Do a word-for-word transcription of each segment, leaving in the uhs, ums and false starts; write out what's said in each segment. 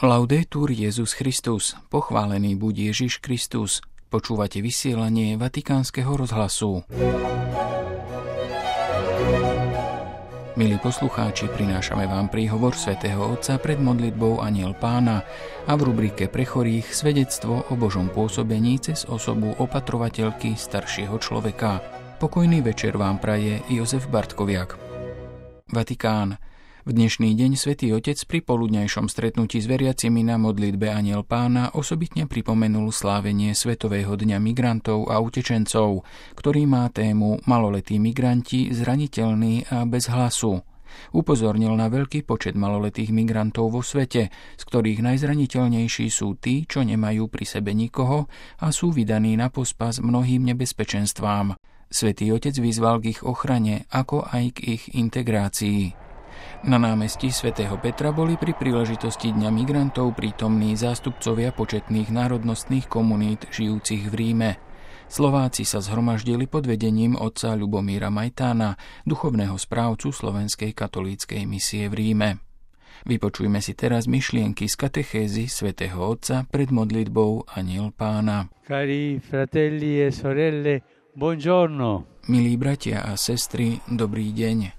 Laudetur Jesus Christus, pochválený buď Ježiš Kristus. Počúvate vysielanie Vatikánskeho rozhlasu. Milí poslucháči, prinášame vám príhovor svätého Otca pred modlitbou Anjel Pána a v rubrike pre chorých svedectvo o Božom pôsobení cez osobu opatrovateľky staršieho človeka. Pokojný večer vám praje Jozef Bartkoviak. Vatikán. V dnešný deň Svätý Otec pri poludňajšom stretnutí s veriacimi na modlitbe Anjel Pána osobitne pripomenul slávenie Svetového dňa migrantov a utečencov, ktorý má tému Maloletí migranti, zraniteľní a bez hlasu. Upozornil na veľký počet maloletých migrantov vo svete, z ktorých najzraniteľnejší sú tí, čo nemajú pri sebe nikoho a sú vydaní na pospas mnohým nebezpečenstvám. Svätý Otec vyzval k ich ochrane, ako aj k ich integrácii. Na námestí svätého Petra boli pri príležitosti Dňa migrantov prítomní zástupcovia početných národnostných komunít žijúcich v Ríme. Slováci sa zhromaždili pod vedením otca Ľubomíra Majtána, duchovného správcu Slovenskej katolíckej misie v Ríme. Vypočujme si teraz myšlienky z katechézy svätého Otca pred modlitbou Anjel Pána. Cari fratelli e sorelle, buongiorno. Milí bratia a sestry, dobrý deň.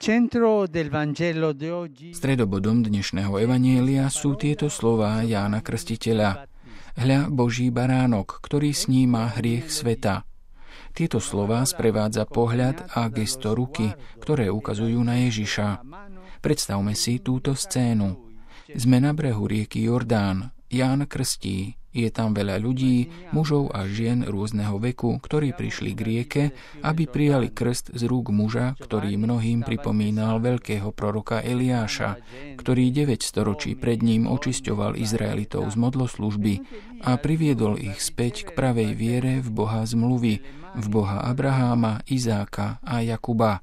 Stredobodom dnešného evanjelia sú tieto slová Jána Krstiteľa. Hľa, Boží baránok, ktorý sníma hriech sveta. Tieto slová sprevádza pohľad a gesto ruky, ktoré ukazujú na Ježiša. Predstavme si túto scénu. Sme na brehu rieky Jordán. Ján krstí. Je tam veľa ľudí, mužov a žien rôzneho veku, ktorí prišli k rieke, aby prijali krst z rúk muža, ktorý mnohým pripomínal veľkého proroka Eliáša, ktorý deväť storočí pred ním očisťoval Izraelitov z modloslužby a priviedol ich späť k pravej viere v Boha zmluvy, v Boha Abraháma, Izáka a Jakuba.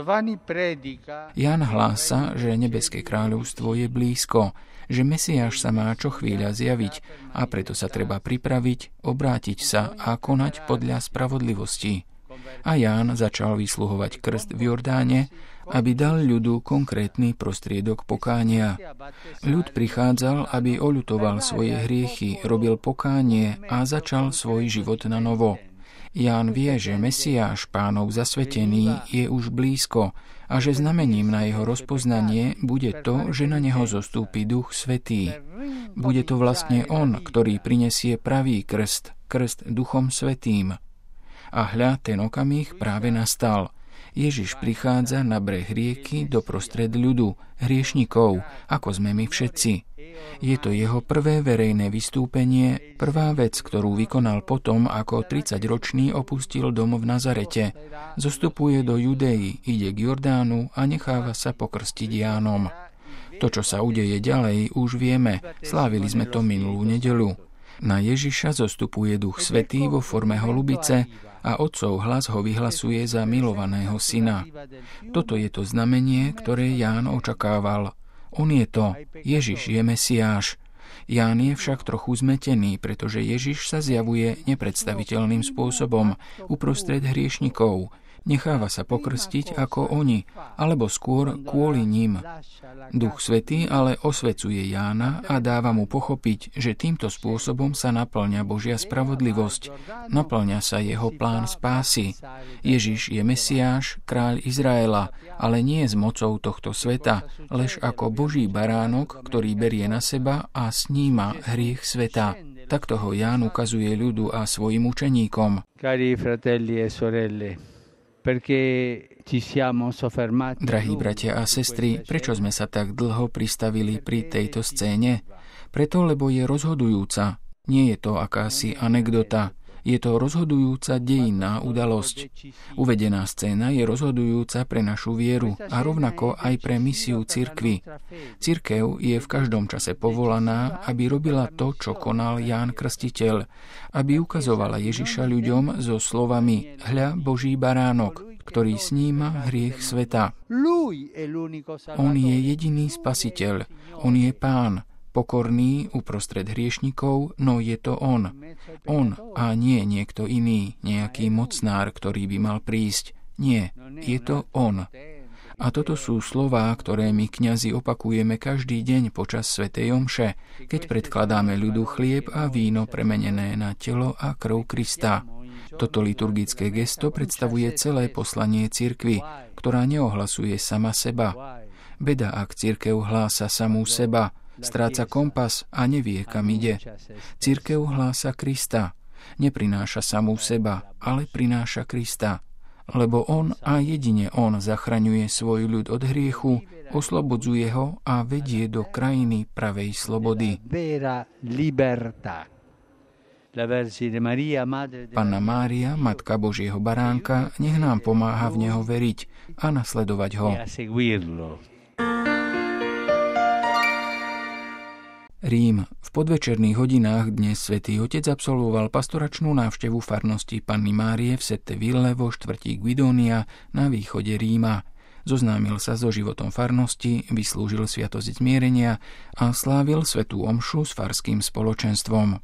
Ján hlása, že nebeské kráľovstvo je blízko, že Mesiáš sa má čo chvíľa zjaviť a preto sa treba pripraviť, obrátiť sa a konať podľa spravodlivosti. A Ján začal vysluhovať krst v Jordáne, aby dal ľudu konkrétny prostriedok pokánia. Ľud prichádzal, aby oľutoval svoje hriechy, robil pokánie a začal svoj život na novo. Ján vie, že Mesiáš, Pánov zasvetený, je už blízko a že znamením na jeho rozpoznanie bude to, že na neho zostúpi Duch Svätý. Bude to vlastne on, ktorý prinesie pravý krst, krst Duchom Svätým. A hľa, ten okamih práve nastal. Ježiš prichádza na breh rieky doprostred ľudu, hriešnikov, ako sme my všetci. Je to jeho prvé verejné vystúpenie, prvá vec, ktorú vykonal potom, ako tridsaťročný opustil dom v Nazarete. Zostupuje do Judei, ide k Jordánu a necháva sa pokrstiť Jánom. To, čo sa udeje ďalej, už vieme, slávili sme to minulú nedeľu. Na Ježiša zostupuje Duch Svätý vo forme holubice a Otcov hlas ho vyhlasuje za milovaného syna. Toto je to znamenie, ktoré Ján očakával. On je to, Ježiš je Mesiáš. Ján je však trochu zmetený, pretože Ježiš sa zjavuje nepredstaviteľným spôsobom uprostred hriešnikov. Necháva sa pokrstiť ako oni, alebo skôr kvôli ním. Duch Svätý ale osvecuje Jána a dáva mu pochopiť, že týmto spôsobom sa naplňa Božia spravodlivosť, naplňa sa jeho plán spásy. Ježiš je Mesiáš, kráľ Izraela, ale nie s mocou tohto sveta, lež ako Boží baránok, ktorý berie na seba a sníma hriech sveta. Takto ho Ján ukazuje ľudu a svojim učeníkom. Cari fratelli e sorelle, Drahí bratia a sestry, prečo sme sa tak dlho pristavili pri tejto scéne? Preto, lebo je rozhodujúca. Nie je to akási anekdota. Je to rozhodujúca dejinná udalosť. Uvedená scéna je rozhodujúca pre našu vieru a rovnako aj pre misiu cirkvi. Cirkev je v každom čase povolaná, aby robila to, čo konal Ján Krstiteľ, aby ukazovala Ježiša ľuďom so slovami Hľa, Boží baránok, ktorý sníma hriech sveta. On je jediný spasiteľ, on je Pán, pokorný uprostred hriešnikov, no je to on. On a nie niekto iný, nejaký mocnár, ktorý by mal prísť. Nie, je to on. A toto sú slová, ktoré my kňazi opakujeme každý deň počas svätej omše, keď predkladáme ľudu chlieb a víno premenené na telo a krv Krista. Toto liturgické gesto predstavuje celé poslanie cirkvi, ktorá neohlasuje sama seba. Beda, ak cirkev hlása samú seba, stráca kompas a nevie, kam ide. Cirkev hlása Krista, neprináša samú seba, ale prináša Krista. Lebo on a jedine on zachraňuje svoj ľud od hriechu, oslobodzuje ho a vedie do krajiny pravej slobody. Panna Mária, Matka Božieho baránka, nech nám pomáha v neho veriť a nasledovať ho. Rím. V podvečerných hodinách dnes Svätý Otec absolvoval pastoračnú návštevu farnosti Panny Márie v Sette Ville vo štvrti Guidonia na východe Ríma. Zoznámil sa so životom farnosti, vyslúžil sviatosť zmierenia a slávil svätú omšu s farským spoločenstvom.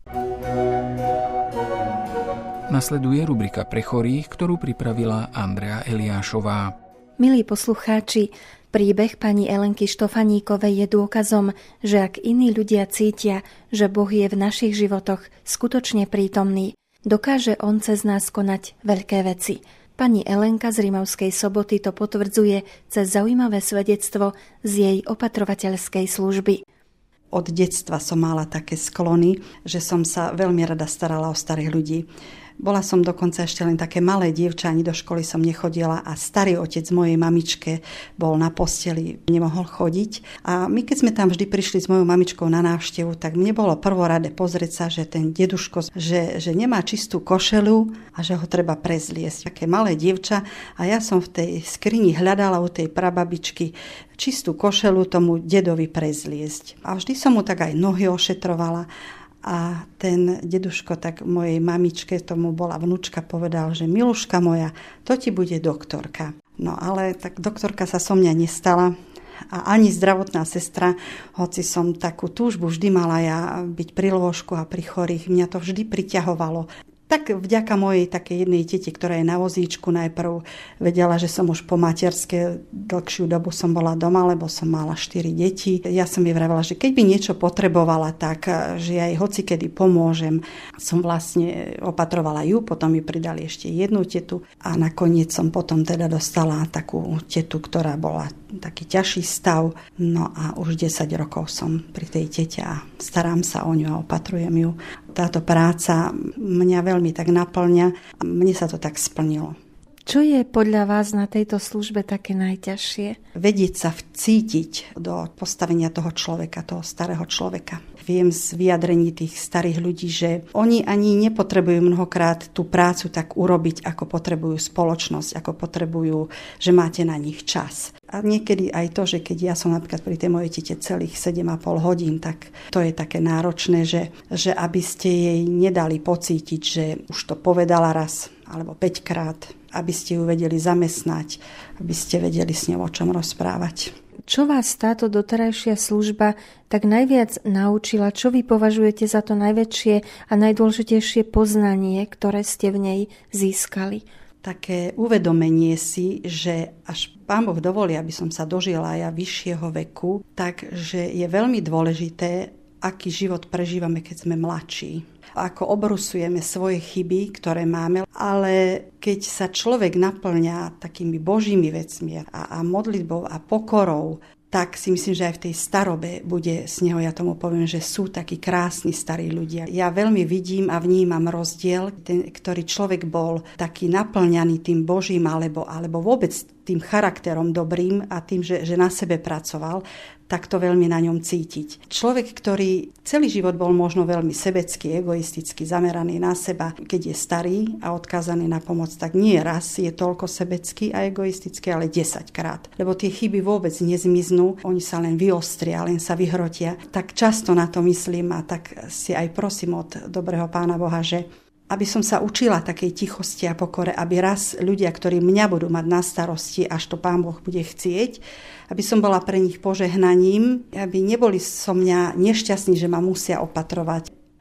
Nasleduje rubrika pre chorých, ktorú pripravila Andrea Eliášová. Milí poslucháči, príbeh pani Elenky Štofaníkovej je dôkazom, že ak iní ľudia cítia, že Boh je v našich životoch skutočne prítomný, dokáže on cez nás konať veľké veci. Pani Elenka z Rimavskej Soboty to potvrdzuje cez zaujímavé svedectvo z jej opatrovateľskej služby. Od detstva som mala také sklony, že som sa veľmi rada starala o starých ľudí. Bola som dokonca ešte len také malé dievča, ani do školy som nechodila a starý otec mojej mamičke bol na posteli, nemohol chodiť. A my keď sme tam vždy prišli s mojou mamičkou na návštevu, tak mne bolo prvorade pozrieť sa, že ten deduško, že, že nemá čistú košelu a že ho treba prezliesť. Také malé dievča a ja som v tej skrini hľadala u tej prababičky čistú košelu tomu dedovi prezliesť. A vždy som mu tak aj nohy ošetrovala. A ten deduško tak mojej mamičke, tomu bola vnúčka, povedal, že Miluška moja, to ti bude doktorka. No ale tak doktorka sa so mňa nestala a ani zdravotná sestra, hoci som takú túžbu vždy mala ja byť pri lôžku a pri chorých, mňa to vždy priťahovalo. Tak vďaka mojej takej jednej tete, ktorá je na vozíčku, najprv vedela, že som už po materské dlhšiu dobu som bola doma, lebo som mala štyri deti. Ja som jej vravela, že keď by niečo potrebovala, tak že ja jej hocikedy pomôžem. Som vlastne opatrovala ju, potom mi pridali ešte jednu tetu a nakoniec som potom teda dostala takú tetu, ktorá bola taký ťažší stav. No a už desať rokov som pri tej tete a starám sa o ňu a opatrujem ju. Táto práca mňa veľmi tak naplňa a mne sa to tak splnilo. Čo je podľa vás na tejto službe také najťažšie? Vedieť sa vcítiť do postavenia toho človeka, toho starého človeka. Viem z vyjadrení tých starých ľudí, že oni ani nepotrebujú mnohokrát tú prácu tak urobiť, ako potrebujú spoločnosť, ako potrebujú, že máte na nich čas. A niekedy aj to, že keď ja som napríklad pri tej mojej tete celých sedem a pol hodín, tak to je také náročné, že, že aby ste jej nedali pocítiť, že už to povedala raz alebo päťkrát, aby ste ju vedeli zamestnať, aby ste vedeli s ňou o čom rozprávať. Čo vás táto doterajšia služba tak najviac naučila? Čo vy považujete za to najväčšie a najdôležitejšie poznanie, ktoré ste v nej získali? Také uvedomenie si, že až Pán Boh dovolí, aby som sa dožila ja vyššieho veku, takže je veľmi dôležité, aký život prežívame, keď sme mladší. Ako obrusujeme svoje chyby, ktoré máme, ale keď sa človek naplňa takými božími vecmi a, a modlitbou a pokorou, tak si myslím, že aj v tej starobe bude z neho, ja tomu poviem, že sú takí krásni starí ľudia. Ja veľmi vidím a vnímam rozdiel, ten, ktorý človek bol taký naplňaný tým Božím alebo, alebo vôbec tým charakterom dobrým a tým, že, že na sebe pracoval, tak to veľmi na ňom cítiť. Človek, ktorý celý život bol možno veľmi sebecký, egoisticky zameraný na seba, keď je starý a odkázaný na pomoc, tak nie raz je toľko sebecký a egoistický, ale desaťkrát. Lebo tie chyby vôbec nezmiznú, oni sa len vyostria, len sa vyhrotia. Tak často na to myslím a tak si aj prosím od dobrého Pána Boha, že aby som sa učila takej tichosti a pokore, aby raz ľudia, ktorí mňa budú mať na starosti, až to Pán Boh bude chcieť, aby som bola pre nich požehnaním, aby neboli so mňa nešťastní, že ma musia opatrovať.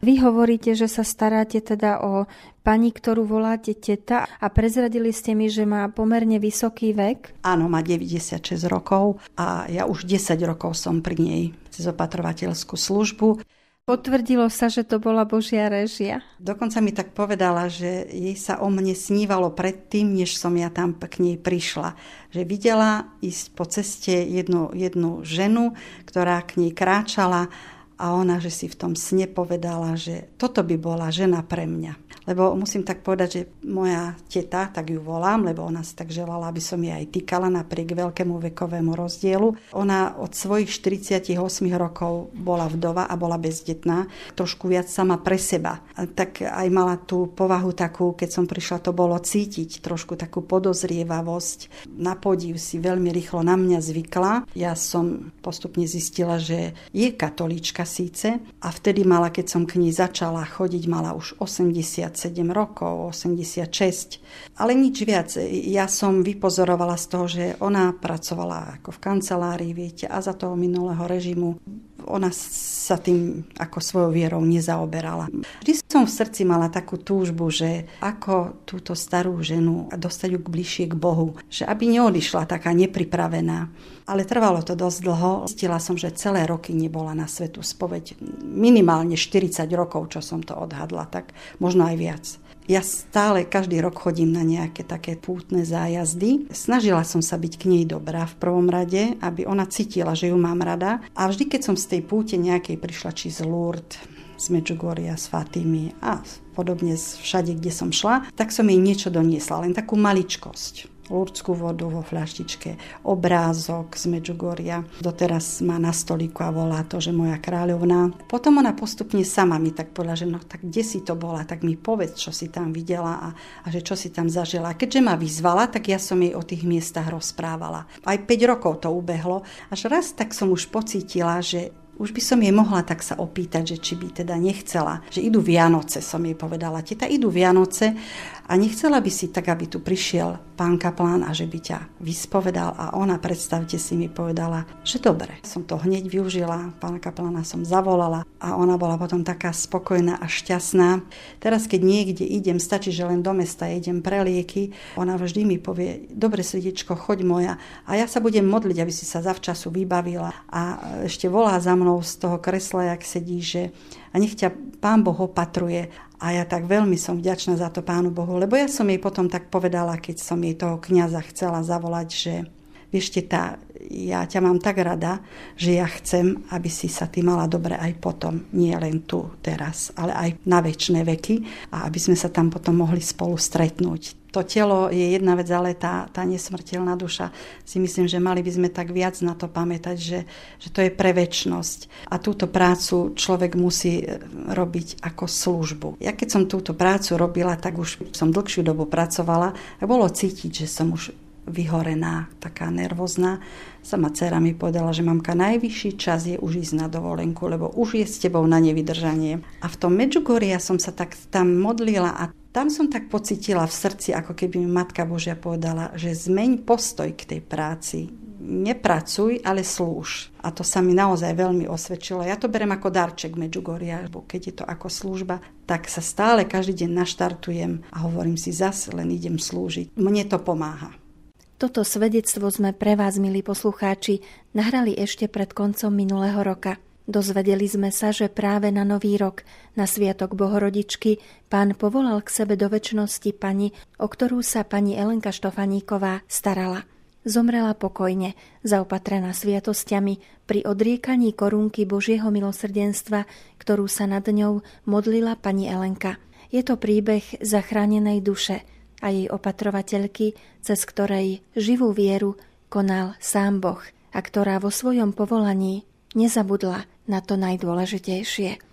Vy hovoríte, že sa staráte teda o pani, ktorú voláte teta a prezradili ste mi, že má pomerne vysoký vek. Áno, má deväťdesiatšesť rokov a ja už desať rokov som pri nej cez opatrovateľskú službu. Potvrdilo sa, že to bola Božia réžia. Dokonca mi tak povedala, že jej sa o mne snívalo predtým, než som ja tam k nej prišla. Že videla ísť po ceste jednu, jednu ženu, ktorá k nej kráčala a ona, že si v tom sne povedala, že toto by bola žena pre mňa. Lebo musím tak povedať, že moja teta, tak ju volám, lebo ona si tak želala, aby som jej aj týkala napriek veľkému vekovému rozdielu. Ona od svojich štyridsaťosem rokov bola vdova a bola bezdetná. Trošku viac sama pre seba. A tak aj mala tú povahu takú, keď som prišla, to bolo cítiť trošku takú podozrievavosť. Na podiv si veľmi rýchlo na mňa zvykla. Ja som postupne zistila, že je katolíčka síce a vtedy mala, keď som k nej začala chodiť, mala už osemdesiatsedem rokov, osemdesiatšesť. Ale nič viac. Ja som vypozorovala z toho, že ona pracovala ako v kancelárii, viete, a za toho minulého režimu ona sa tým ako svojou vierou nezaoberala. Vždy som v srdci mala takú túžbu, že ako túto starú ženu dostať ju bližšie k Bohu, že aby neodišla taká nepripravená. Ale trvalo to dosť dlho. Zistila som, že celé roky nebola na svätú spoveď. Minimálne štyridsať rokov, čo som to odhadla, tak možno aj viac. Ja stále každý rok chodím na nejaké také pútne zájazdy. Snažila som sa byť k nej dobrá v prvom rade, aby ona cítila, že ju mám rada. A vždy, keď som z tej púte nejakej prišla, či z Lourdes, z Medjugorja, z Fatimy a podobne všade, kde som šla, tak som jej niečo doniesla, len takú maličkosť. Lurdskú vodu vo fľaštičke, obrázok z Medjugorja. Doteraz má na stolíku a volá to, že moja kráľovná. Potom ona postupne sama mi tak povedala, že no tak kde si to bola, tak mi povedz, čo si tam videla a, a že čo si tam zažila. A keďže ma vyzvala, tak ja som jej o tých miestach rozprávala. Aj päť rokov to ubehlo. Až raz tak som už pocítila, že už by som jej mohla tak sa opýtať, že či by teda nechcela, že idú Vianoce, som jej povedala. Teta, idú Vianoce a nechcela by si tak, aby tu prišiel pán kaplán a že by ťa vyspovedal. A ona, predstavte si, mi povedala, že dobre. Som to hneď využila, pána kaplána som zavolala a ona bola potom taká spokojná a šťastná. Teraz, keď niekde idem, stačí, že len do mesta idem pre lieky, ona vždy mi povie, dobre srdiečko, choď moja a ja sa budem modliť, aby si sa zavčasu vybavila. A ešte volá za mnou z toho kresla, jak sedí, že a nech ťa Pán Boh opatruje. A ja tak veľmi som vďačná za to Pánu Bohu, lebo ja som jej potom tak povedala, keď som jej toho kňaza chcela zavolať, že vieš, teta, ja ťa mám tak rada, že ja chcem, aby si sa ty mala dobre aj potom, nie len tu, teraz, ale aj na večné veky a aby sme sa tam potom mohli spolu stretnúť. To telo je jedna vec, ale tá, tá nesmrteľná duša, si myslím, že mali by sme tak viac na to pamätať, že, že to je pre večnosť. A túto prácu človek musí robiť ako službu. Ja keď som túto prácu robila, tak už som dlhšiu dobu pracovala a bolo cítiť, že som už vyhorená, taká nervózna. Sama dcera mi povedala, že mamka, najvyšší čas je už ísť na dovolenku, lebo už je s tebou na nevydržanie. A v tom Medjugorji som sa tak tam modlila a tam som tak pocítila v srdci, ako keby mi Matka Božia povedala, že zmeň postoj k tej práci. Nepracuj, ale slúž. A to sa mi naozaj veľmi osvedčilo. Ja to berem ako darček Medjugorja, lebo keď je to ako služba, tak sa stále každý deň naštartujem a hovorím si, zase len idem slúžiť. Mne to pomáha. Toto svedectvo sme pre vás, milí poslucháči, nahrali ešte pred koncom minulého roka. Dozvedeli sme sa, že práve na Nový rok, na Sviatok Bohorodičky, Pán povolal k sebe do večnosti pani, o ktorú sa pani Elenka Štofaníková starala. Zomrela pokojne, zaopatrená sviatosťami, pri odriekaní korunky Božieho milosrdenstva, ktorú sa nad ňou modlila pani Elenka. Je to príbeh zachránenej duše a jej opatrovateľky, cez ktorej živú vieru konal sám Boh a ktorá vo svojom povolaní nezabudla na to najdôležitejšie.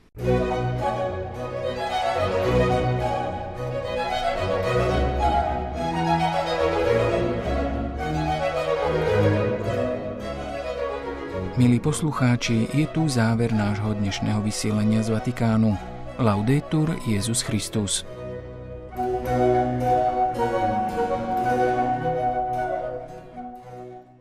Milí poslucháči, je tu záver nášho dnešného vysielania z Vatikánu. Laudetur Jesus Christus.